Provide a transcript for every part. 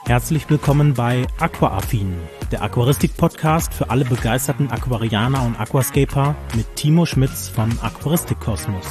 Herzlich willkommen bei Aquaaffin, der Aquaristik-Podcast für alle begeisterten Aquarianer und Aquascaper mit Timo Schmitz von Aquaristik Kosmos.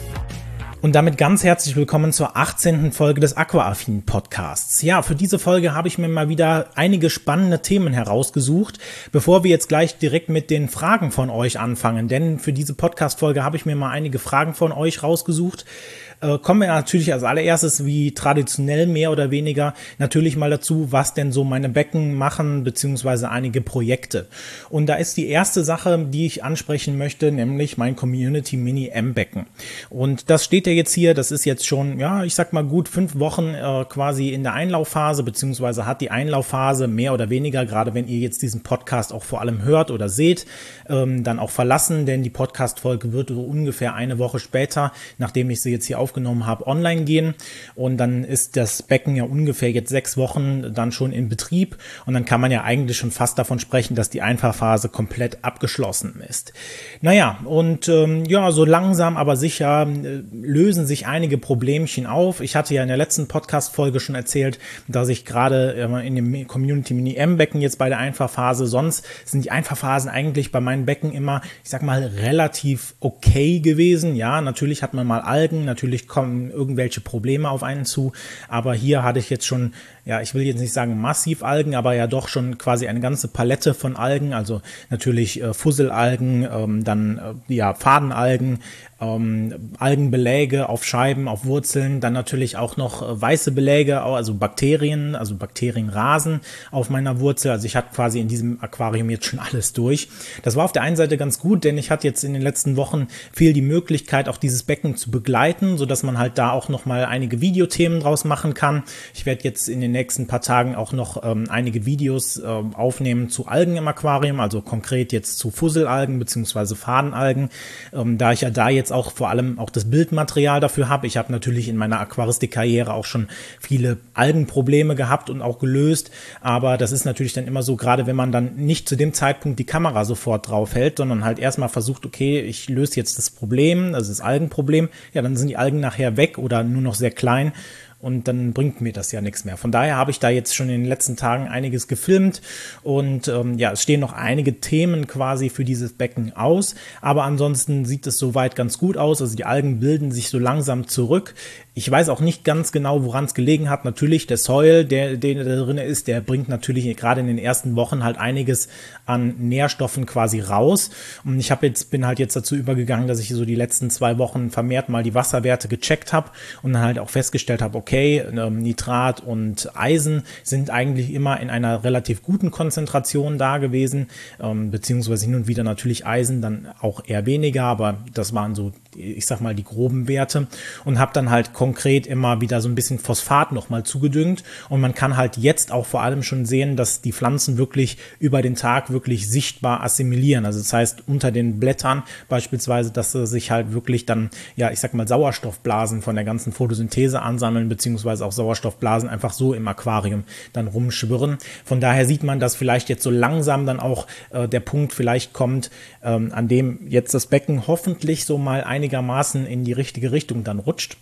Und damit ganz herzlich willkommen zur 18. Folge des Aquaaffin Podcasts. Ja, für diese Folge habe ich mir mal wieder einige spannende Themen herausgesucht, bevor wir jetzt gleich direkt mit den Fragen von euch anfangen. Denn für diese Podcast-Folge habe ich mir mal einige Fragen von euch rausgesucht. Kommen wir natürlich als allererstes, wie traditionell mehr oder weniger, natürlich mal dazu, was denn so meine Becken machen, beziehungsweise einige Projekte. Und da ist die erste Sache, die ich ansprechen möchte, nämlich mein Community Mini M-Becken. Und das steht ja jetzt hier, das ist jetzt schon, ja, ich sag mal gut 5 Wochen quasi in der Einlaufphase, beziehungsweise hat die Einlaufphase mehr oder weniger, gerade wenn ihr jetzt diesen Podcast auch vor allem hört oder seht, dann auch verlassen, denn die Podcast-Folge wird so ungefähr eine Woche später, nachdem ich sie jetzt hier aufgenommen habe, online gehen, und dann ist das Becken ja ungefähr jetzt 6 Wochen dann schon in Betrieb, und dann kann man ja eigentlich schon fast davon sprechen, dass die Einfahrphase komplett abgeschlossen ist. Naja, und ja, so langsam aber sicher lösen sich einige Problemchen auf. Ich hatte ja in der letzten Podcast-Folge schon erzählt, dass ich gerade in dem Community Mini M-Becken jetzt bei der Einfahrphase, sonst sind die Einfahrphasen eigentlich bei meinen Becken immer, ich sag mal, relativ okay gewesen. Ja, natürlich hat man mal Algen, natürlich kommen irgendwelche Probleme auf einen zu, aber hier hatte ich jetzt schon, ja, ich will jetzt nicht sagen massiv Algen, aber ja doch schon quasi eine ganze Palette von Algen, also natürlich Fusselalgen, dann ja Fadenalgen, Algenbeläge auf Scheiben, auf Wurzeln, dann natürlich auch noch weiße Beläge, also Bakterienrasen auf meiner Wurzel. Also ich hatte quasi in diesem Aquarium jetzt schon alles durch. Das war auf der einen Seite ganz gut, denn ich hatte jetzt in den letzten Wochen viel die Möglichkeit, auch dieses Becken zu begleiten, sodass man halt da auch nochmal einige Videothemen draus machen kann. Ich werde jetzt in den nächsten paar Tagen auch noch einige Videos aufnehmen zu Algen im Aquarium, also konkret jetzt zu Fusselalgen bzw. Fadenalgen, da ich ja da jetzt auch vor allem auch das Bildmaterial dafür habe. Ich habe natürlich in meiner Aquaristik-Karriere auch schon viele Algenprobleme gehabt und auch gelöst, aber das ist natürlich dann immer so, gerade wenn man dann nicht zu dem Zeitpunkt die Kamera sofort drauf hält, sondern halt erstmal versucht, okay, ich löse jetzt das Problem, also das Algenproblem, ja, dann sind die Algen nachher weg oder nur noch sehr klein. Und dann bringt mir das ja nichts mehr. Von daher habe ich da jetzt schon in den letzten Tagen einiges gefilmt, und ja, es stehen noch einige Themen quasi für dieses Becken aus, aber ansonsten sieht es soweit ganz gut aus. Also die Algen bilden sich so langsam zurück. Ich weiß auch nicht ganz genau, woran es gelegen hat. Natürlich der Soil, der da drin ist, der bringt natürlich gerade in den ersten Wochen halt einiges an Nährstoffen quasi raus. Und ich bin halt jetzt dazu übergegangen, dass ich so die letzten 2 Wochen vermehrt mal die Wasserwerte gecheckt habe und dann halt auch festgestellt habe, okay, Nitrat und Eisen sind eigentlich immer in einer relativ guten Konzentration da gewesen, beziehungsweise hin und wieder natürlich Eisen, dann auch eher weniger, aber das waren so, ich sag mal, die groben Werte, und habe dann halt konkret immer wieder so ein bisschen Phosphat nochmal zugedüngt, und man kann halt jetzt auch vor allem schon sehen, dass die Pflanzen wirklich über den Tag wirklich sichtbar assimilieren, also das heißt unter den Blättern beispielsweise, dass sie sich halt wirklich dann, ja, ich sag mal, Sauerstoffblasen von der ganzen Photosynthese ansammeln, beziehungsweise auch Sauerstoffblasen einfach so im Aquarium dann rumschwirren. Von daher sieht man, dass vielleicht jetzt so langsam dann auch der Punkt vielleicht kommt, an dem jetzt das Becken hoffentlich so mal einigermaßen in die richtige Richtung dann rutscht.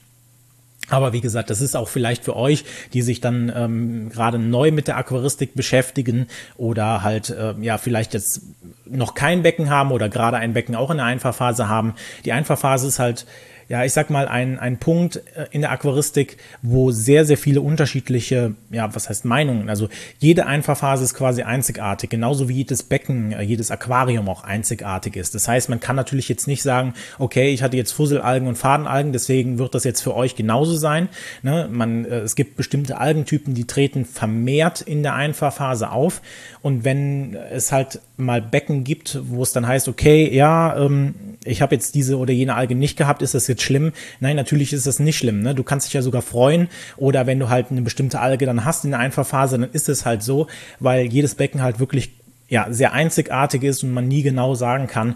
Aber wie gesagt, das ist auch vielleicht für euch, die sich dann gerade neu mit der Aquaristik beschäftigen oder halt ja vielleicht jetzt noch kein Becken haben oder gerade ein Becken auch in der Einfahrphase haben. Die Einfahrphase ist halt, ja, ich sag mal, ein Punkt in der Aquaristik, wo sehr, sehr viele unterschiedliche, ja, was heißt Meinungen, also jede Einfahrphase ist quasi einzigartig, genauso wie jedes Becken, jedes Aquarium auch einzigartig ist. Das heißt, man kann natürlich jetzt nicht sagen, okay, ich hatte jetzt Fusselalgen und Fadenalgen, deswegen wird das jetzt für euch genauso sein. Ne? Es gibt bestimmte Algentypen, die treten vermehrt in der Einfahrphase auf, und wenn es halt mal Becken gibt, wo es dann heißt, okay, ja, ich habe jetzt diese oder jene Alge nicht gehabt, ist das jetzt schlimm? Nein, natürlich ist das nicht schlimm. Ne? Du kannst dich ja sogar freuen, oder wenn du halt eine bestimmte Alge dann hast in der Einfahrphase, dann ist es halt so, weil jedes Becken halt wirklich ja sehr einzigartig ist und man nie genau sagen kann,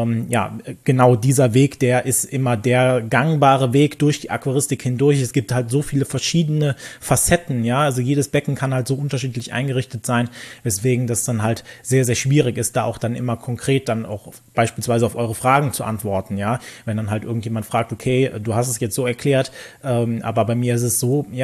ja, genau dieser Weg, der ist immer der gangbare Weg durch die Aquaristik hindurch. Es gibt halt so viele verschiedene Facetten, ja, also jedes Becken kann halt so unterschiedlich eingerichtet sein, weswegen das dann halt sehr, sehr schwierig ist, da auch dann immer konkret dann auch beispielsweise auf eure Fragen zu antworten, ja, wenn dann halt irgendjemand fragt, okay, du hast es jetzt so erklärt, aber bei mir ist es so, ja,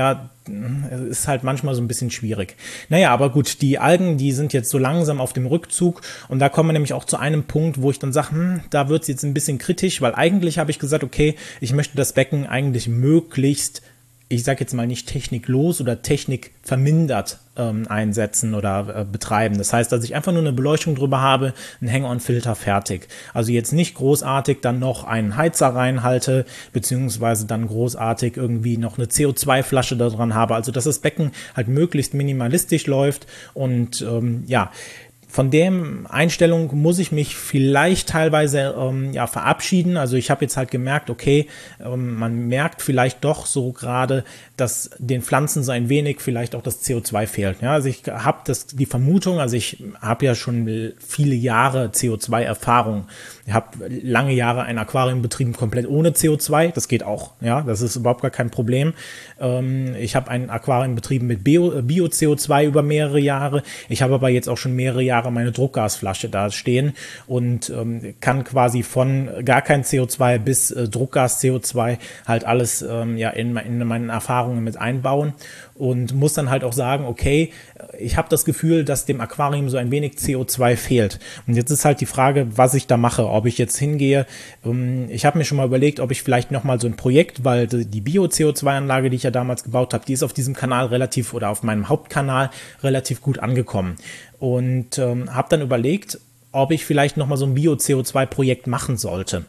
ist halt manchmal so ein bisschen schwierig. Naja, aber gut, die Algen, die sind jetzt so langsam auf dem Rückzug und da kommen wir nämlich auch zu einem Punkt, wo ich dann sage, da wird es jetzt ein bisschen kritisch, weil eigentlich habe ich gesagt, okay, ich möchte das Becken eigentlich möglichst, ich sage jetzt mal nicht techniklos oder technikvermindert einsetzen oder betreiben. Das heißt, dass ich einfach nur eine Beleuchtung drüber habe, ein Hang-on-Filter fertig. Also jetzt nicht großartig dann noch einen Heizer reinhalte, beziehungsweise dann großartig irgendwie noch eine CO2-Flasche da dran habe. Also dass das Becken halt möglichst minimalistisch läuft und von der Einstellung muss ich mich vielleicht teilweise verabschieden. Also ich habe jetzt halt gemerkt, okay, man merkt vielleicht doch so gerade, dass den Pflanzen so ein wenig vielleicht auch das CO2 fehlt. Ja, also ich habe die Vermutung, also ich habe ja schon viele Jahre CO2-Erfahrung. Ich habe lange Jahre ein Aquarium betrieben, komplett ohne CO2. Das geht auch. Ja, das ist überhaupt gar kein Problem. Ich habe ein Aquarium betrieben mit Bio-CO2 über mehrere Jahre. Ich habe aber jetzt auch schon mehrere Jahre meine Druckgasflasche da stehen und kann quasi von gar kein CO2 bis Druckgas-CO2 halt alles in meinen Erfahrungen mit einbauen und muss dann halt auch sagen, okay, ich habe das Gefühl, dass dem Aquarium so ein wenig CO2 fehlt. Und jetzt ist halt die Frage, was ich da mache, ob ich jetzt hingehe. Ich habe mir schon mal überlegt, ob ich vielleicht nochmal so ein Projekt, weil die Bio-CO2-Anlage, die ich ja damals gebaut habe, die ist auf diesem Kanal oder auf meinem Hauptkanal relativ gut angekommen. Und habe dann überlegt, ob ich vielleicht nochmal so ein Bio-CO2-Projekt machen sollte.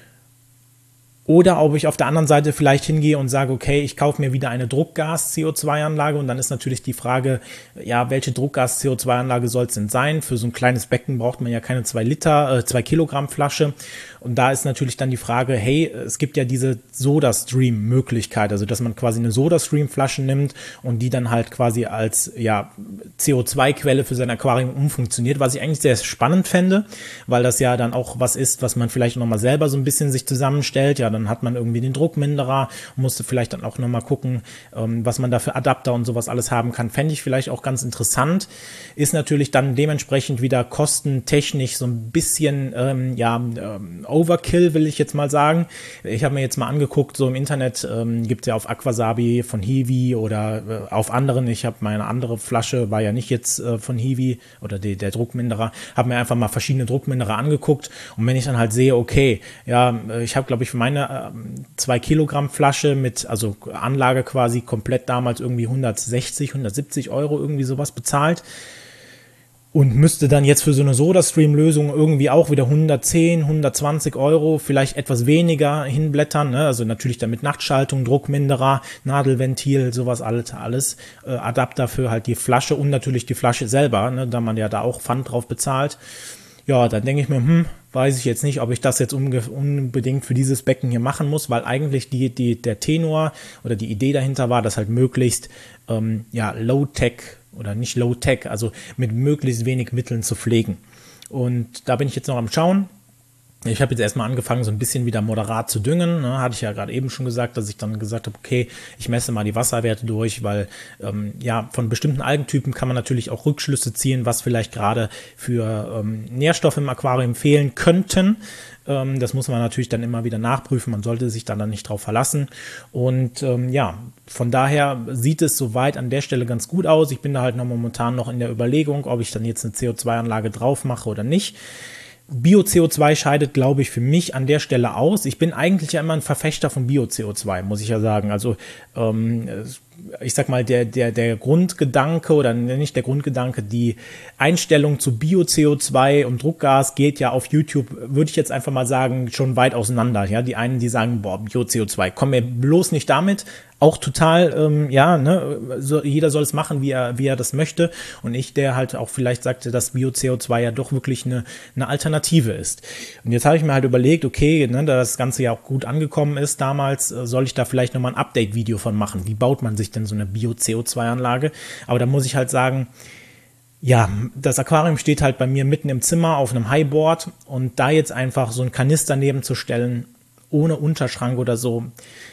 Oder ob ich auf der anderen Seite vielleicht hingehe und sage, okay, ich kaufe mir wieder eine Druckgas-CO2-Anlage und dann ist natürlich die Frage, ja, welche Druckgas-CO2-Anlage soll es denn sein? Für so ein kleines Becken braucht man ja keine 2 Kilogramm Flasche und da ist natürlich dann die Frage, hey, es gibt ja diese Soda-Stream-Möglichkeit, also dass man quasi eine Soda-Stream-Flasche nimmt und die dann halt quasi als CO2-Quelle für sein Aquarium umfunktioniert, was ich eigentlich sehr spannend fände, weil das ja dann auch was ist, was man vielleicht nochmal selber so ein bisschen sich zusammenstellt. Ja, dann hat man irgendwie den Druckminderer, musste vielleicht dann auch nochmal gucken, was man da für Adapter und sowas alles haben kann. Fände ich vielleicht auch ganz interessant. Ist natürlich dann dementsprechend wieder kostentechnisch so ein bisschen Overkill, will ich jetzt mal sagen. Ich habe mir jetzt mal angeguckt, so im Internet gibt es ja auf Aquasabi von Hiwi oder auf anderen, ich habe meine andere Flasche, war ja nicht jetzt von Hiwi oder der Druckminderer, habe mir einfach mal verschiedene Druckminderer angeguckt und wenn ich dann halt sehe, okay, ja, ich habe glaube ich für meine 2 Kilogramm Flasche mit, also Anlage quasi komplett damals irgendwie 160, 170 Euro irgendwie sowas bezahlt und müsste dann jetzt für so eine Soda-Stream-Lösung irgendwie auch wieder 110, 120 Euro, vielleicht etwas weniger hinblättern, ne? Also natürlich dann mit Nachtschaltung, Druckminderer, Nadelventil, sowas alles, Adapter für halt die Flasche und natürlich die Flasche selber, ne? Da man ja da auch Pfand drauf bezahlt. Ja, dann denke ich mir, weiß ich jetzt nicht, ob ich das jetzt unbedingt für dieses Becken hier machen muss, weil eigentlich der Tenor oder die Idee dahinter war, dass halt möglichst Low-Tech oder nicht Low-Tech, also mit möglichst wenig Mitteln zu pflegen. Und da bin ich jetzt noch am Schauen. Ich habe jetzt erstmal angefangen, so ein bisschen wieder moderat zu düngen. Ne? Hatte ich ja gerade eben schon gesagt, dass ich dann gesagt habe, okay, ich messe mal die Wasserwerte durch, weil von bestimmten Algentypen kann man natürlich auch Rückschlüsse ziehen, was vielleicht gerade für Nährstoffe im Aquarium fehlen könnten. Das muss man natürlich dann immer wieder nachprüfen. Man sollte sich dann nicht drauf verlassen. Und von daher sieht es soweit an der Stelle ganz gut aus. Ich bin da halt momentan noch in der Überlegung, ob ich dann jetzt eine CO2-Anlage drauf mache oder nicht. Bio-CO2 scheidet, glaube ich, für mich an der Stelle aus. Ich bin eigentlich ja immer ein Verfechter von Bio-CO2, muss ich ja sagen. Also ich sag mal, der Grundgedanke oder nicht der Grundgedanke, die Einstellung zu Bio-CO2 und Druckgas geht ja auf YouTube, würde ich jetzt einfach mal sagen, schon weit auseinander. Ja, die einen, die sagen, Bio-CO2, komm mir bloß nicht damit. Auch total, jeder soll es machen, wie er das möchte. Und ich, der halt auch vielleicht sagte, dass Bio-CO2 ja doch wirklich eine Alternative ist. Und jetzt habe ich mir halt überlegt, okay, da das Ganze ja auch gut angekommen ist damals, soll ich da vielleicht nochmal ein Update-Video von machen. Wie baut man sich denn so eine Bio-CO2-Anlage? Aber da muss ich halt sagen, ja, das Aquarium steht halt bei mir mitten im Zimmer auf einem Highboard und da jetzt einfach so ein Kanister nebenzustellen, ohne Unterschrank oder so,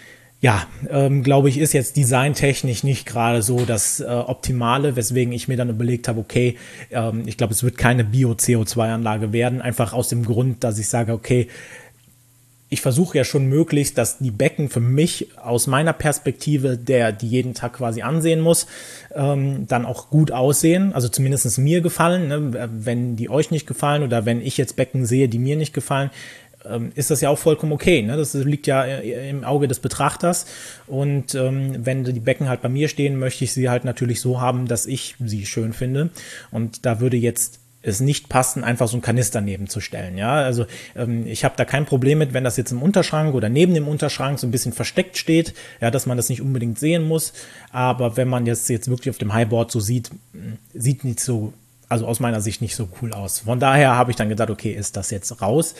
glaube ich, ist jetzt designtechnisch nicht gerade so das Optimale, weswegen ich mir dann überlegt habe, okay, ich glaube, es wird keine Bio-CO2-Anlage werden, einfach aus dem Grund, dass ich sage, okay, ich versuche ja schon möglichst, dass die Becken für mich aus meiner Perspektive, die jeden Tag quasi ansehen muss, dann auch gut aussehen, also zumindest mir gefallen. Ne? Wenn die euch nicht gefallen oder wenn ich jetzt Becken sehe, die mir nicht gefallen, ist das ja auch vollkommen okay. Ne? Das liegt ja im Auge des Betrachters. Und wenn die Becken halt bei mir stehen, möchte ich sie halt natürlich so haben, dass ich sie schön finde. Und da würde jetzt es nicht passen, einfach so einen Kanister nebenzustellen. Ja, also ich habe da kein Problem mit, wenn das jetzt im Unterschrank oder neben dem Unterschrank so ein bisschen versteckt steht, ja, dass man das nicht unbedingt sehen muss. Aber wenn man jetzt wirklich auf dem Highboard so sieht nicht so, also aus meiner Sicht nicht so cool aus. Von daher habe ich dann gedacht, okay, ist das jetzt raus?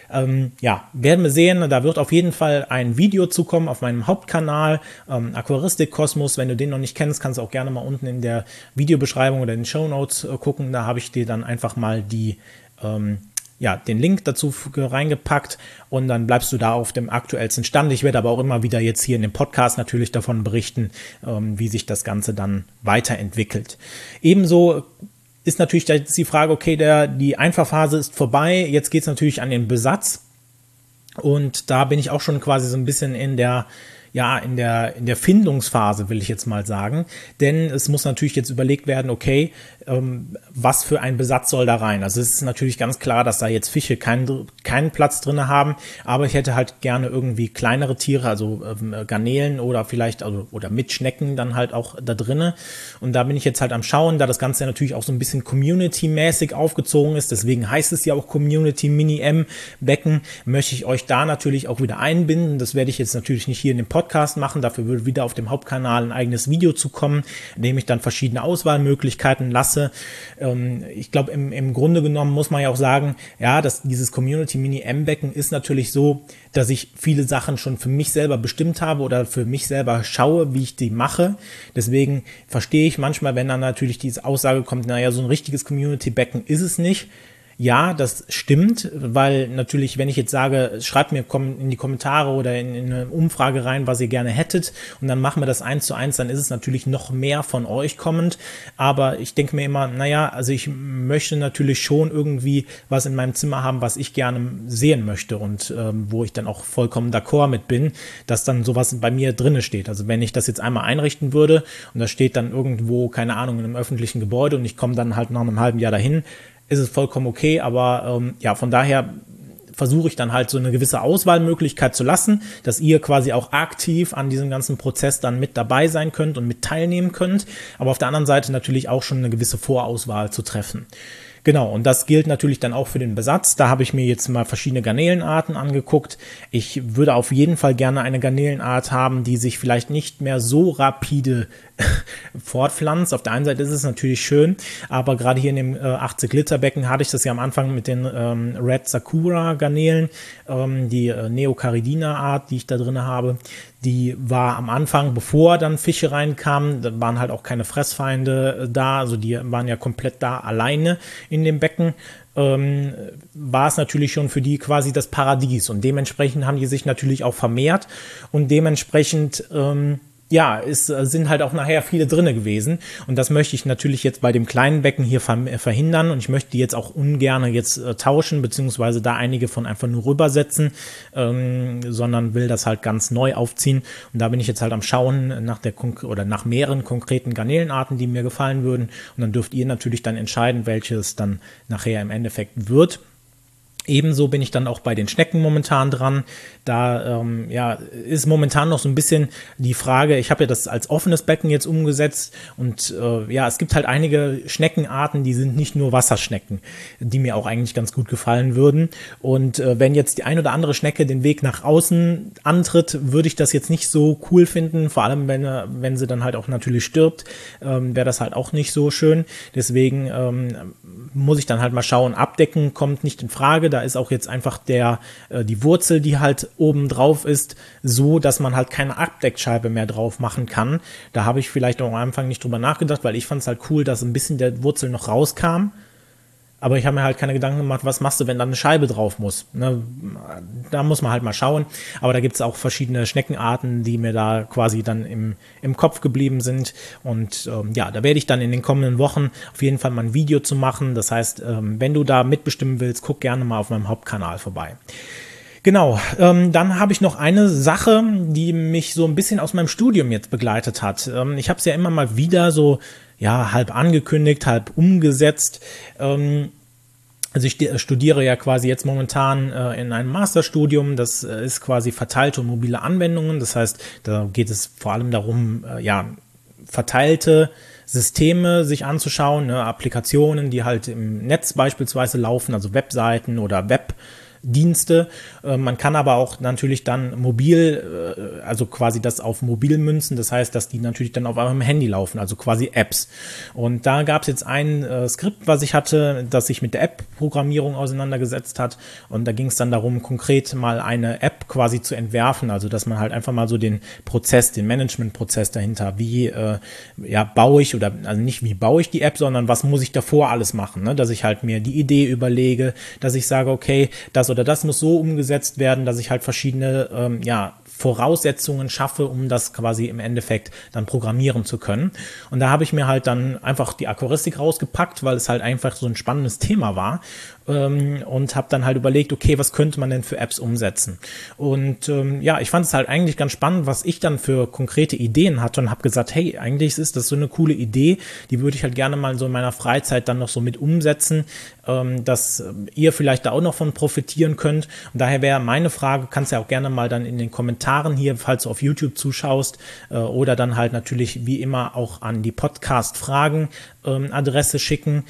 Ja, werden wir sehen. Da wird auf jeden Fall ein Video zukommen auf meinem Hauptkanal, Aquaristik Kosmos. Wenn du den noch nicht kennst, kannst du auch gerne mal unten in der Videobeschreibung oder in den Shownotes gucken. Da habe ich dir dann einfach mal den Link dazu reingepackt und dann bleibst du da auf dem aktuellsten Stand. Ich werde aber auch immer wieder jetzt hier in dem Podcast natürlich davon berichten, wie sich das Ganze dann weiterentwickelt. Ebenso ist natürlich jetzt die Frage, okay, die Einfahrphase ist vorbei, jetzt geht es natürlich an den Besatz und da bin ich auch schon quasi so ein bisschen in der Findungsphase, will ich jetzt mal sagen, denn es muss natürlich jetzt überlegt werden, okay, was für ein Besatz soll da rein? Also es ist natürlich ganz klar, dass da jetzt Fische keinen Platz drin haben, aber ich hätte halt gerne irgendwie kleinere Tiere, also Garnelen oder vielleicht oder mit Schnecken dann halt auch da drinne. Und da bin ich jetzt halt am Schauen, da das Ganze natürlich auch so ein bisschen Community-mäßig aufgezogen ist, deswegen heißt es ja auch Community Mini-M-Becken, möchte ich euch da natürlich auch wieder einbinden. Das werde ich jetzt natürlich nicht hier in dem Podcast machen, dafür würde wieder auf dem Hauptkanal ein eigenes Video zu kommen, in dem ich dann verschiedene Auswahlmöglichkeiten lasse. Ich glaube, im Grunde genommen muss man ja auch sagen, ja, dass dieses Community Mini-M-Becken ist natürlich so, dass ich viele Sachen schon für mich selber bestimmt habe oder für mich selber schaue, wie ich die mache. Deswegen verstehe ich manchmal, wenn dann natürlich diese Aussage kommt, naja, so ein richtiges Community-Becken ist es nicht. Ja, das stimmt, weil natürlich, wenn ich jetzt sage, schreibt mir in die Kommentare oder in eine Umfrage rein, was ihr gerne hättet und dann machen wir das 1:1, dann ist es natürlich noch mehr von euch kommend, aber ich denke mir immer, naja, also ich möchte natürlich schon irgendwie was in meinem Zimmer haben, was ich gerne sehen möchte und wo ich dann auch vollkommen d'accord mit bin, dass dann sowas bei mir drinne steht. Also wenn ich das jetzt einmal einrichten würde und das steht dann irgendwo, keine Ahnung, in einem öffentlichen Gebäude und ich komme dann halt nach einem halben Jahr dahin, ist es vollkommen okay, aber von daher versuche ich dann halt so eine gewisse Auswahlmöglichkeit zu lassen, dass ihr quasi auch aktiv an diesem ganzen Prozess dann mit dabei sein könnt und mit teilnehmen könnt, aber auf der anderen Seite natürlich auch schon eine gewisse Vorauswahl zu treffen. Genau, und das gilt natürlich dann auch für den Besatz. Da habe ich mir jetzt mal verschiedene Garnelenarten angeguckt. Ich würde auf jeden Fall gerne eine Garnelenart haben, die sich vielleicht nicht mehr so rapide fortpflanzt. Auf der einen Seite ist es natürlich schön, aber gerade hier in dem 80-Liter-Becken hatte ich das ja am Anfang mit den Red Sakura Garnelen, die Neocaridina-Art, die ich da drin habe. Die war am Anfang, bevor dann Fische reinkamen, da waren halt auch keine Fressfeinde da, also die waren ja komplett da alleine in dem Becken, war es natürlich schon für die quasi das Paradies und dementsprechend haben die sich natürlich auch vermehrt und dementsprechend es sind halt auch nachher viele drinne gewesen und das möchte ich natürlich jetzt bei dem kleinen Becken hier verhindern und ich möchte die jetzt auch ungern jetzt tauschen, beziehungsweise da einige von einfach nur rübersetzen, sondern will das halt ganz neu aufziehen und da bin ich jetzt halt am Schauen nach mehreren konkreten Garnelenarten, die mir gefallen würden und dann dürft ihr natürlich dann entscheiden, welches dann nachher im Endeffekt wird. Ebenso bin ich dann auch bei den Schnecken momentan dran. Da ist momentan noch so ein bisschen die Frage, ich habe ja das als offenes Becken jetzt umgesetzt und es gibt halt einige Schneckenarten, die sind nicht nur Wasserschnecken, die mir auch eigentlich ganz gut gefallen würden. Und wenn jetzt die ein oder andere Schnecke den Weg nach außen antritt, würde ich das jetzt nicht so cool finden, vor allem wenn sie dann halt auch natürlich stirbt, wäre das halt auch nicht so schön. Deswegen muss ich dann halt mal schauen, abdecken kommt nicht in Frage. Da ist auch jetzt einfach die Wurzel, die halt oben drauf ist, so, dass man halt keine Abdeckscheibe mehr drauf machen kann. Da habe ich vielleicht auch am Anfang nicht drüber nachgedacht, weil ich fand es halt cool, dass ein bisschen der Wurzel noch rauskam. Aber ich habe mir halt keine Gedanken gemacht, was machst du, wenn da eine Scheibe drauf muss. Ne? Da muss man halt mal schauen. Aber da gibt es auch verschiedene Schneckenarten, die mir da quasi dann im Kopf geblieben sind. Und da werde ich dann in den kommenden Wochen auf jeden Fall mal ein Video zu machen. Das heißt, wenn du da mitbestimmen willst, guck gerne mal auf meinem Hauptkanal vorbei. Genau, dann habe ich noch eine Sache, die mich so ein bisschen aus meinem Studium jetzt begleitet hat. Ich habe es ja immer mal wieder so, ja, halb angekündigt, halb umgesetzt. Also ich studiere ja quasi jetzt momentan in einem Masterstudium, das ist quasi verteilte und mobile Anwendungen. Das heißt, da geht es vor allem darum, ja, verteilte Systeme sich anzuschauen, ne, Applikationen, die halt im Netz beispielsweise laufen, also Webseiten oder Webdienste. Man kann aber auch natürlich dann mobil, also quasi das auf mobil münzen. Das heißt, dass die natürlich dann auf eurem Handy laufen, also quasi Apps. Und da gab es jetzt ein Skript, was ich hatte, das sich mit der App-Programmierung auseinandergesetzt hat. Und da ging es dann darum, konkret mal eine App quasi zu entwerfen. Also dass man halt einfach mal so den Prozess, den Management-Prozess dahinter, wie ja, baue ich oder also nicht wie baue ich die App, sondern was muss ich davor alles machen, ne? Dass ich halt mir die Idee überlege, dass ich sage, okay, das oder das muss so umgesetzt werden, dass ich halt verschiedene ja, Voraussetzungen schaffe, um das quasi im Endeffekt dann programmieren zu können. Und da habe ich mir halt dann einfach die Aquaristik rausgepackt, weil es halt einfach so ein spannendes Thema war, und habe dann halt überlegt, okay, was könnte man denn für Apps umsetzen? Und ja, ich fand es halt eigentlich ganz spannend, was ich dann für konkrete Ideen hatte und habe gesagt, hey, eigentlich ist das so eine coole Idee, die würde ich halt gerne mal so in meiner Freizeit dann noch so mit umsetzen, dass ihr vielleicht da auch noch von profitieren könnt. Und daher wäre meine Frage, kannst ja auch gerne mal dann in den Kommentaren hier, falls du auf YouTube zuschaust, oder dann halt natürlich wie immer auch an die Podcast-Fragen-Adresse schicken,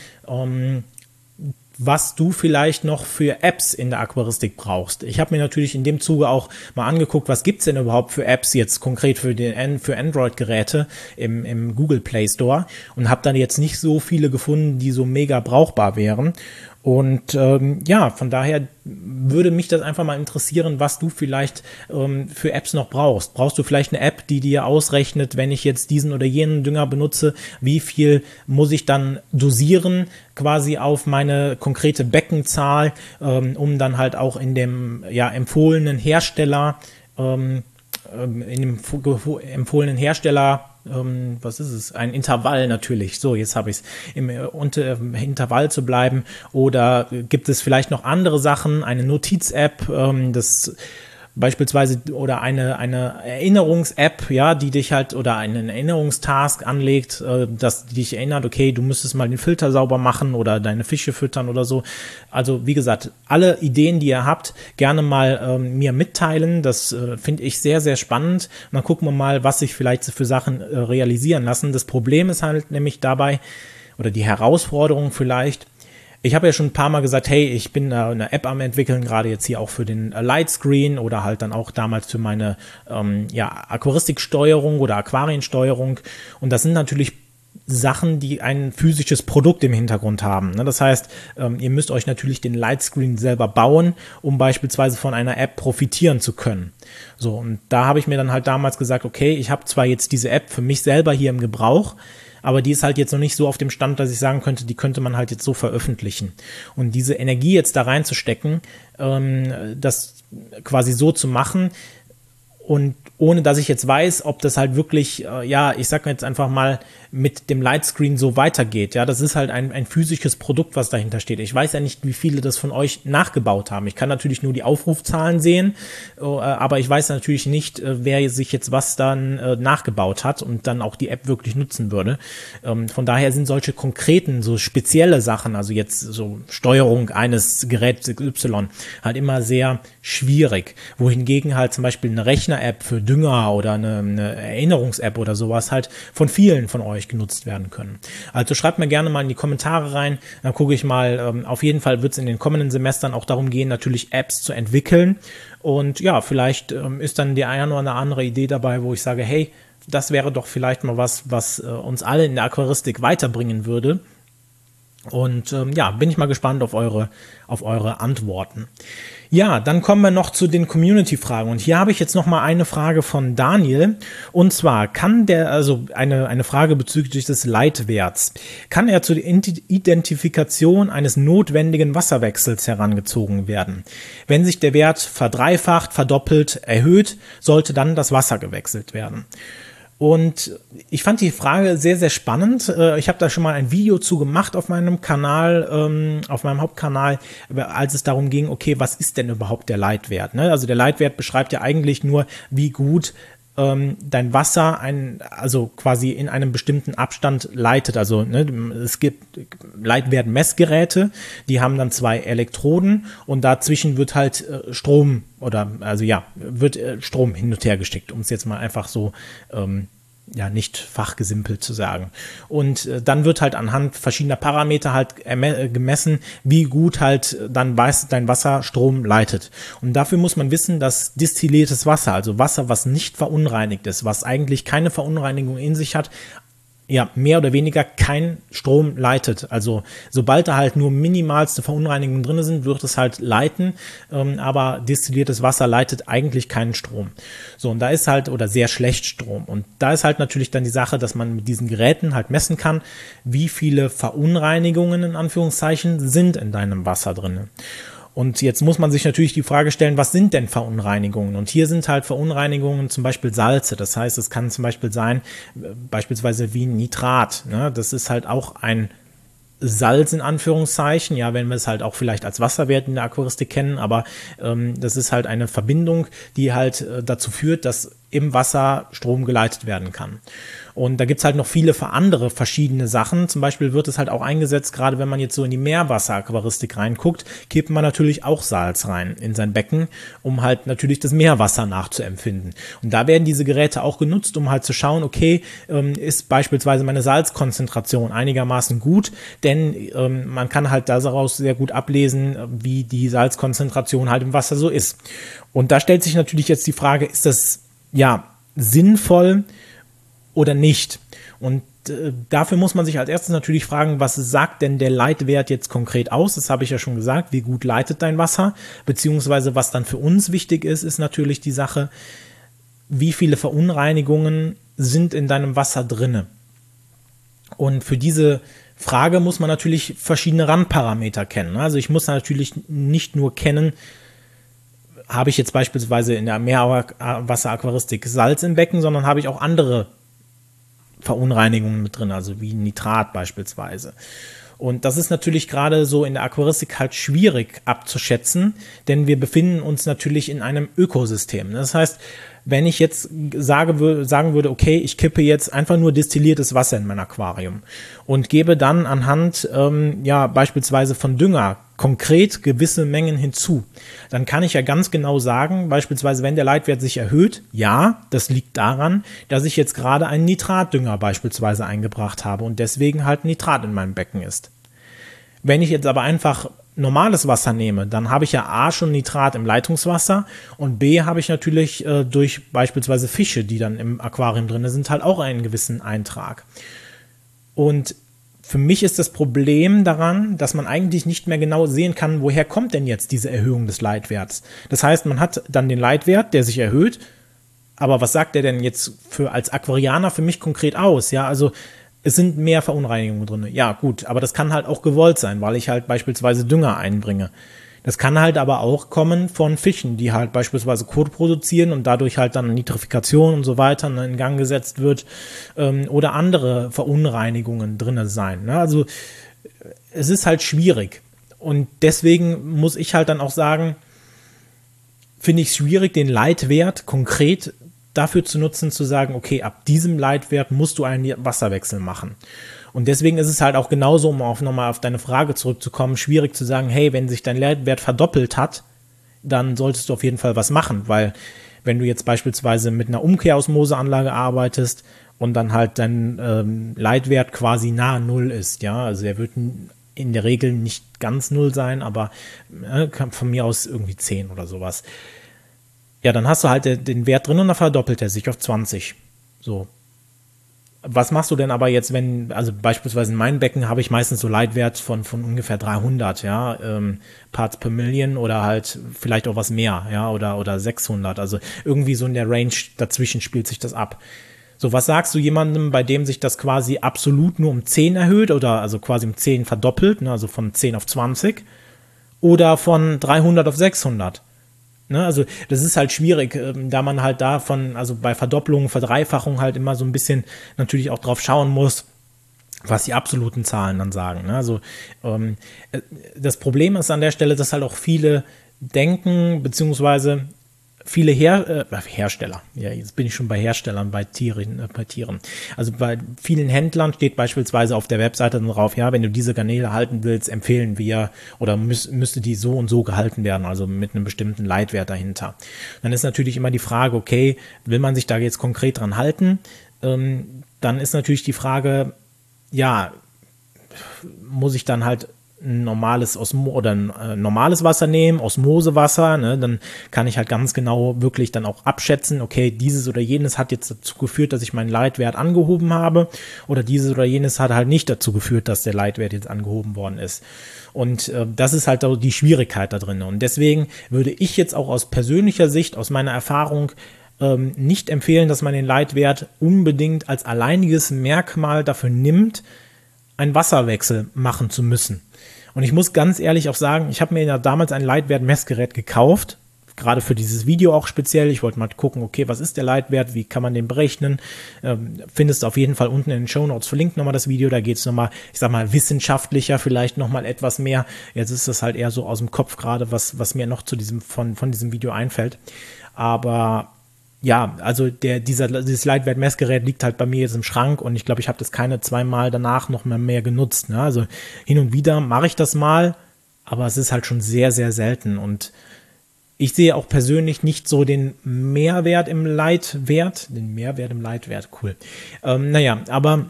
was du vielleicht noch für Apps in der Aquaristik brauchst. Ich habe mir natürlich in dem Zuge auch mal angeguckt, was gibt's denn überhaupt für Apps jetzt konkret für Android-Geräte im Google Play Store und habe dann jetzt nicht so viele gefunden, die so mega brauchbar wären. Und ja, von daher würde mich das einfach mal interessieren, was du vielleicht für Apps noch brauchst. Brauchst du vielleicht eine App, die dir ausrechnet, wenn ich jetzt diesen oder jenen Dünger benutze, wie viel muss ich dann dosieren, quasi auf meine konkrete Beckenzahl, um dann halt auch in dem ja, empfohlenen Hersteller, was ist es? Ein Intervall natürlich. So, jetzt habe ich es. Im Intervall zu bleiben. Oder gibt es vielleicht noch andere Sachen? Eine Notiz-App, das beispielsweise oder eine Erinnerungs-App, ja, die dich halt oder einen Erinnerungstask anlegt, dass die dich erinnert, okay, du müsstest mal den Filter sauber machen oder deine Fische füttern oder so. Also wie gesagt, alle Ideen, die ihr habt, gerne mal mir mitteilen. Das finde ich sehr, sehr spannend. Und dann gucken wir mal, was sich vielleicht für Sachen realisieren lassen. Das Problem ist halt nämlich dabei, oder die Herausforderung vielleicht, ich habe ja schon ein paar Mal gesagt, hey, ich bin eine App am entwickeln, gerade jetzt hier auch für den Lightscreen oder halt dann auch damals für meine ja, Aquaristiksteuerung oder Aquariensteuerung. Und das sind natürlich Sachen, die ein physisches Produkt im Hintergrund haben. Das heißt, ihr müsst euch natürlich den Lightscreen selber bauen, um beispielsweise von einer App profitieren zu können. So, und da habe ich mir dann halt damals gesagt, okay, ich habe zwar jetzt diese App für mich selber hier im Gebrauch, aber die ist halt jetzt noch nicht so auf dem Stand, dass ich sagen könnte, die könnte man halt jetzt so veröffentlichen. Und diese Energie jetzt da reinzustecken, das quasi so zu machen und ohne dass ich jetzt weiß, ob das halt wirklich, ja, ich sag jetzt einfach mal, mit dem Lightscreen so weitergeht. Ja, das ist halt ein physisches Produkt, was dahinter steht. Ich weiß ja nicht, wie viele das von euch nachgebaut haben. Ich kann natürlich nur die Aufrufzahlen sehen, aber ich weiß natürlich nicht, wer sich jetzt was dann nachgebaut hat und dann auch die App wirklich nutzen würde. Von daher sind solche konkreten, so spezielle Sachen, also jetzt so Steuerung eines Geräts Y, halt immer sehr schwierig. Wohingegen halt zum Beispiel eine Rechner-App für Dünger oder eine Erinnerungs-App oder sowas halt von vielen von euch genutzt werden können. Also schreibt mir gerne mal in die Kommentare rein, dann gucke ich mal. Auf jeden Fall wird es in den kommenden Semestern auch darum gehen, natürlich Apps zu entwickeln. Und ja, vielleicht ist dann die eine oder andere Idee dabei, wo ich sage, hey, das wäre doch vielleicht mal was uns alle in der Aquaristik weiterbringen würde. Und ja, bin ich mal gespannt auf eure Antworten. Ja, dann kommen wir noch zu den Community-Fragen. Und hier habe ich jetzt noch mal eine Frage von Daniel. Und zwar also eine Frage bezüglich des Leitwerts. Kann er zur Identifikation eines notwendigen Wasserwechsels herangezogen werden? Wenn sich der Wert verdreifacht, verdoppelt, erhöht, sollte dann das Wasser gewechselt werden. Und ich fand die Frage sehr, sehr spannend. Ich habe da schon mal ein Video zu gemacht auf meinem Kanal, auf meinem Hauptkanal, als es darum ging, okay, was ist denn überhaupt der Leitwert? Ne? Also der Leitwert beschreibt ja eigentlich nur, wie gut dein Wasser also quasi in einem bestimmten Abstand leitet. Also ne, es gibt Leitwertmessgeräte, die haben dann 2 Elektroden und dazwischen wird halt Strom wird Strom hin und her gesteckt, um es jetzt mal einfach so nicht fachgesimpelt zu sagen. Und dann wird halt anhand verschiedener Parameter halt gemessen, wie gut halt dann dein Wasser Strom leitet. Und dafür muss man wissen, dass destilliertes Wasser, also Wasser, was nicht verunreinigt ist, was eigentlich keine Verunreinigung in sich hat, ja, mehr oder weniger kein Strom leitet. Also sobald da halt nur minimalste Verunreinigungen drin sind, wird es halt leiten, aber destilliertes Wasser leitet eigentlich keinen Strom. So, und da ist halt, oder sehr schlecht Strom. Und da ist halt natürlich dann die Sache, dass man mit diesen Geräten halt messen kann, wie viele Verunreinigungen in Anführungszeichen sind in deinem Wasser drin. Und jetzt muss man sich natürlich die Frage stellen, was sind denn Verunreinigungen? Und hier sind halt Verunreinigungen zum Beispiel Salze. Das heißt, es kann zum Beispiel sein, beispielsweise wie Nitrat. Ne? Das ist halt auch ein Salz in Anführungszeichen, ja, wenn wir es halt auch vielleicht als Wasserwert in der Aquaristik kennen, aber das ist halt eine Verbindung, die halt dazu führt, dass im Wasser Strom geleitet werden kann. Und da gibt's halt noch viele andere verschiedene Sachen. Zum Beispiel wird es halt auch eingesetzt, gerade wenn man jetzt so in die Meerwasseraquaristik reinguckt, kippt man natürlich auch Salz rein in sein Becken, um halt natürlich das Meerwasser nachzuempfinden. Und da werden diese Geräte auch genutzt, um halt zu schauen, okay, ist beispielsweise meine Salzkonzentration einigermaßen gut, denn man kann halt daraus sehr gut ablesen, wie die Salzkonzentration halt im Wasser so ist. Und da stellt sich natürlich jetzt die Frage, ist das sinnvoll oder nicht? Und dafür muss man sich als erstes natürlich fragen, was sagt denn der Leitwert jetzt konkret aus? Das habe ich ja schon gesagt, wie gut leitet dein Wasser? Beziehungsweise was dann für uns wichtig ist, ist natürlich die Sache, wie viele Verunreinigungen sind in deinem Wasser drinne? Und für diese Frage muss man natürlich verschiedene Randparameter kennen. Also ich muss natürlich nicht nur kennen, habe ich jetzt beispielsweise in der Meerwasseraquaristik Salz im Becken, sondern habe ich auch andere Verunreinigungen mit drin, also wie Nitrat beispielsweise. Und das ist natürlich gerade so in der Aquaristik halt schwierig abzuschätzen, denn wir befinden uns natürlich in einem Ökosystem. Das heißt, wenn ich jetzt sagen würde, okay, ich kippe jetzt einfach nur destilliertes Wasser in mein Aquarium und gebe dann anhand beispielsweise von Dünger konkret gewisse Mengen hinzu, dann kann ich ja ganz genau sagen, beispielsweise wenn der Leitwert sich erhöht, ja, das liegt daran, dass ich jetzt gerade einen Nitratdünger beispielsweise eingebracht habe und deswegen halt Nitrat in meinem Becken ist. Wenn ich jetzt aber einfach normales Wasser nehme, dann habe ich ja A schon Nitrat im Leitungswasser und B habe ich natürlich durch beispielsweise Fische, die dann im Aquarium drin sind, halt auch einen gewissen Eintrag. Und für mich ist das Problem daran, dass man eigentlich nicht mehr genau sehen kann, woher kommt denn jetzt diese Erhöhung des Leitwerts. Das heißt, man hat dann den Leitwert, der sich erhöht, aber was sagt der denn jetzt als Aquarianer für mich konkret aus? Ja, also es sind mehr Verunreinigungen drin. Ja, gut, aber das kann halt auch gewollt sein, weil ich halt beispielsweise Dünger einbringe. Das kann halt aber auch kommen von Fischen, die halt beispielsweise Kot produzieren und dadurch halt dann Nitrifikation und so weiter in Gang gesetzt wird oder andere Verunreinigungen drin sein. Ne? Also es ist halt schwierig und deswegen muss ich halt dann auch sagen, finde ich es schwierig, den Leitwert konkret dafür zu nutzen, zu sagen, okay, ab diesem Leitwert musst du einen Wasserwechsel machen. Und deswegen ist es halt auch genauso, um nochmal auf deine Frage zurückzukommen, schwierig zu sagen, hey, wenn sich dein Leitwert verdoppelt hat, dann solltest du auf jeden Fall was machen, weil wenn du jetzt beispielsweise mit einer Umkehrosmoseanlage arbeitest und dann halt dein Leitwert quasi nahe Null ist, ja, also er wird in der Regel nicht ganz Null sein, aber kann von mir aus irgendwie 10 oder sowas. Ja, dann hast du halt den Wert drin und dann verdoppelt er sich auf 20. So. Was machst du denn aber jetzt, also beispielsweise in meinem Becken habe ich meistens so Leitwert von ungefähr 300, ja, Parts per Million oder halt vielleicht auch was mehr, ja, oder 600. Also irgendwie so in der Range dazwischen spielt sich das ab. So, was sagst du jemandem, bei dem sich das quasi absolut nur um 10 erhöht oder also quasi um 10 verdoppelt, ne, also von 10 auf 20 oder von 300 auf 600? Ne? Also das ist halt schwierig, da man halt davon, also bei Verdopplung, Verdreifachung halt immer so ein bisschen natürlich auch drauf schauen muss, was die absoluten Zahlen dann sagen. Ne? Also das Problem ist an der Stelle, dass halt auch viele denken, beziehungsweise viele Hersteller, ja, jetzt bin ich schon bei Herstellern, bei Tieren. Also bei vielen Händlern steht beispielsweise auf der Webseite dann drauf, ja, wenn du diese Garnele halten willst, empfehlen wir oder müsste die so und so gehalten werden, also mit einem bestimmten Leitwert dahinter. Dann ist natürlich immer die Frage, okay, will man sich da jetzt konkret dran halten? Dann ist natürlich die Frage, ja, muss ich dann halt ein normales normales Wasser nehmen, Osmosewasser, ne, dann kann ich halt ganz genau wirklich dann auch abschätzen, okay, dieses oder jenes hat jetzt dazu geführt, dass ich meinen Leitwert angehoben habe oder dieses oder jenes hat halt nicht dazu geführt, dass der Leitwert jetzt angehoben worden ist. Und das ist halt die Schwierigkeit da drin. Und deswegen würde ich jetzt auch aus persönlicher Sicht, aus meiner Erfahrung, nicht empfehlen, dass man den Leitwert unbedingt als alleiniges Merkmal dafür nimmt, einen Wasserwechsel machen zu müssen. Und ich muss ganz ehrlich auch sagen, ich habe mir ja damals ein Leitwert-Messgerät gekauft, gerade für dieses Video auch speziell. Ich wollte mal gucken, okay, was ist der Leitwert, wie kann man den berechnen? Findest du auf jeden Fall unten in den Shownotes verlinkt nochmal das Video, da geht es nochmal, ich sag mal, wissenschaftlicher, vielleicht nochmal etwas mehr. Jetzt ist das halt eher so aus dem Kopf gerade, was mir noch zu von diesem Video einfällt. Aber ja, also dieses Leitwert-Messgerät liegt halt bei mir jetzt im Schrank und ich glaube, ich habe das keine 2 Mal danach noch mehr genutzt. Ne? Also hin und wieder mache ich das mal, aber es ist halt schon sehr, sehr selten und ich sehe auch persönlich nicht so den Mehrwert im Leitwert, cool. Aber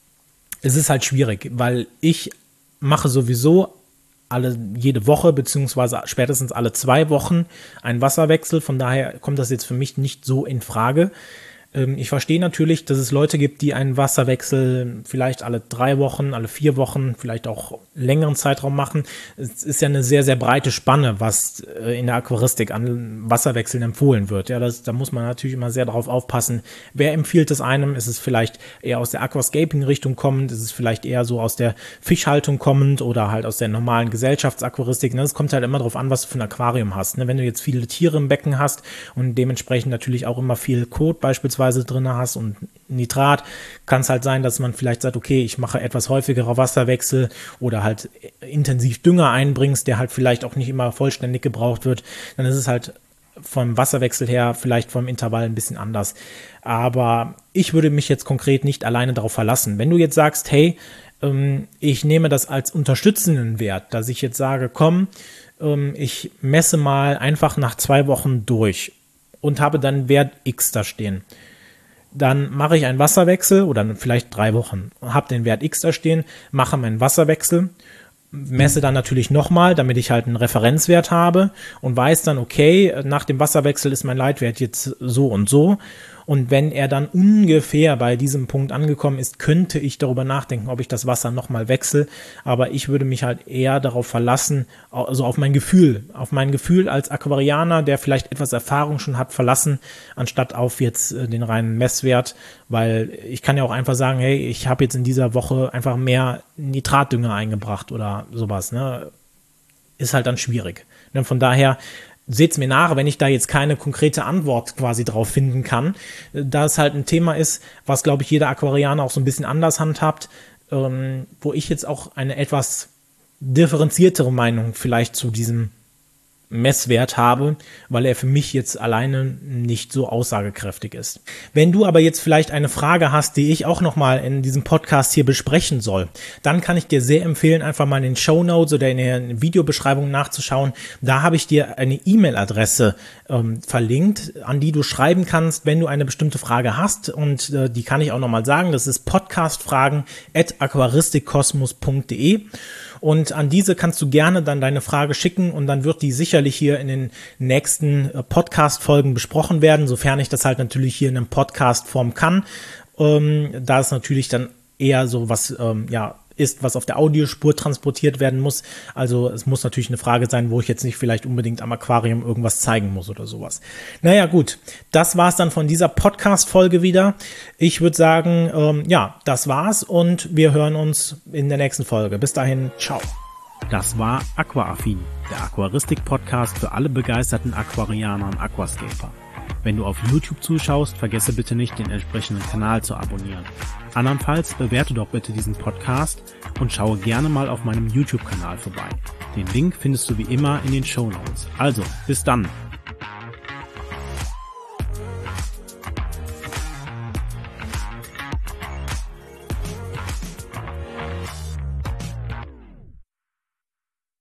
es ist halt schwierig, weil ich mache sowieso jede Woche beziehungsweise spätestens alle 2 Wochen einen Wasserwechsel. Von daher kommt das jetzt für mich nicht so in Frage. Ich verstehe natürlich, dass es Leute gibt, die einen Wasserwechsel vielleicht alle 3 Wochen, alle 4 Wochen, vielleicht auch längeren Zeitraum machen. Es ist ja eine sehr, sehr breite Spanne, was in der Aquaristik an Wasserwechseln empfohlen wird. Ja, da muss man natürlich immer sehr darauf aufpassen. Wer empfiehlt es einem? Ist es vielleicht eher aus der Aquascaping-Richtung kommend? Ist es vielleicht eher so aus der Fischhaltung kommend oder halt aus der normalen Gesellschaftsaquaristik? Es kommt halt immer darauf an, was du für ein Aquarium hast. Wenn du jetzt viele Tiere im Becken hast und dementsprechend natürlich auch immer viel Kot beispielsweise drin hast und Nitrat, kann es halt sein, dass man vielleicht sagt, okay, ich mache etwas häufigere Wasserwechsel oder halt intensiv Dünger einbringst, der halt vielleicht auch nicht immer vollständig gebraucht wird, dann ist es halt vom Wasserwechsel her vielleicht vom Intervall ein bisschen anders. Aber ich würde mich jetzt konkret nicht alleine darauf verlassen. Wenn du jetzt sagst, hey, ich nehme das als unterstützenden Wert, dass ich jetzt sage, komm, ich messe mal einfach nach 2 Wochen durch und habe dann Wert X da stehen. Dann mache ich einen Wasserwechsel oder vielleicht 3 Wochen, habe den Wert X da stehen, mache meinen Wasserwechsel, messe dann natürlich nochmal, damit ich halt einen Referenzwert habe und weiß dann, okay, nach dem Wasserwechsel ist mein Leitwert jetzt so und so. Und wenn er dann ungefähr bei diesem Punkt angekommen ist, könnte ich darüber nachdenken, ob ich das Wasser nochmal wechsle. Aber ich würde mich halt eher darauf verlassen, also auf mein Gefühl als Aquarianer, der vielleicht etwas Erfahrung schon hat, verlassen, anstatt auf jetzt den reinen Messwert. Weil ich kann ja auch einfach sagen, hey, ich habe jetzt in dieser Woche einfach mehr Nitratdünger eingebracht oder sowas. Ne? Ist halt dann schwierig. Ne? Von daher seht's mir nach, wenn ich da jetzt keine konkrete Antwort quasi drauf finden kann, da es halt ein Thema ist, was, glaube ich, jeder Aquarianer auch so ein bisschen anders handhabt, wo ich jetzt auch eine etwas differenziertere Meinung vielleicht zu diesem Messwert habe, weil er für mich jetzt alleine nicht so aussagekräftig ist. Wenn du aber jetzt vielleicht eine Frage hast, die ich auch nochmal in diesem Podcast hier besprechen soll, dann kann ich dir sehr empfehlen, einfach mal in den Shownotes oder in der Videobeschreibung nachzuschauen. Da habe ich dir eine E-Mail-Adresse verlinkt, an die du schreiben kannst, wenn du eine bestimmte Frage hast, und die kann ich auch nochmal sagen, das ist podcastfragen@aquaristikkosmos.de. Und an diese kannst du gerne dann deine Frage schicken und dann wird die sicherlich hier in den nächsten Podcast-Folgen besprochen werden, sofern ich das halt natürlich hier in einem Podcast-Form kann, da es natürlich dann eher so was, ist, was auf der Audiospur transportiert werden muss. Also es muss natürlich eine Frage sein, wo ich jetzt nicht vielleicht unbedingt am Aquarium irgendwas zeigen muss oder sowas. Naja gut, das war's dann von dieser Podcast-Folge wieder. Ich würde sagen, das war's und wir hören uns in der nächsten Folge. Bis dahin, ciao. Das war Aquaaffin, der Aquaristik-Podcast für alle begeisterten Aquarianer und Aquascaper. Wenn du auf YouTube zuschaust, vergesse bitte nicht, den entsprechenden Kanal zu abonnieren. Andernfalls bewerte doch bitte diesen Podcast und schaue gerne mal auf meinem YouTube-Kanal vorbei. Den Link findest du wie immer in den Shownotes. Also, bis dann!